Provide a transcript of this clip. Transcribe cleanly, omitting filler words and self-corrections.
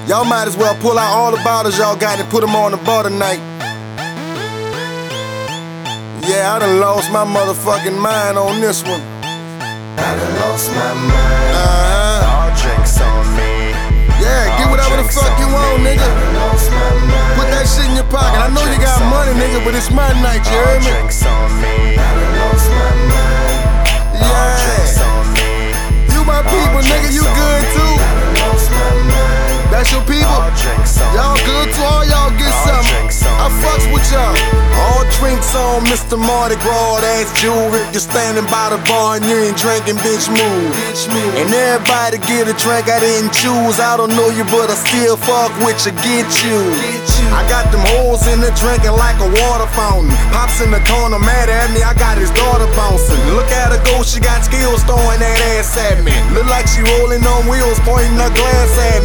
Y'all might as well pull out all the bottles y'all got and put them on the bar tonight. Yeah, I done lost my motherfucking mind on this one. I done lost my mind. All drinks on me. Yeah, get whatever the fuck you want, nigga. Put that shit in your pocket. I know you got money, nigga, but it's my night, you heard me? Drinks on me. I done lost my mind. Yeah. Drinks on me. You my people, nigga, you good too. That's your people. Y'all good too, all y'all get something. I fucks with y'all. All drinks on Mr. Mardi Gras, that's jewelry. You're standing by the bar and you ain't drinking, bitch, move. And everybody get a drink, I didn't choose. I don't know you, but I still fuck with you, get you. I got them hoes in the drinking like a water fountain. Pops in the corner mad at me, I got his daughter bouncing. Look at her go, she got skills throwing that ass at me. Look like she rolling on wheels, pointing her glass at me.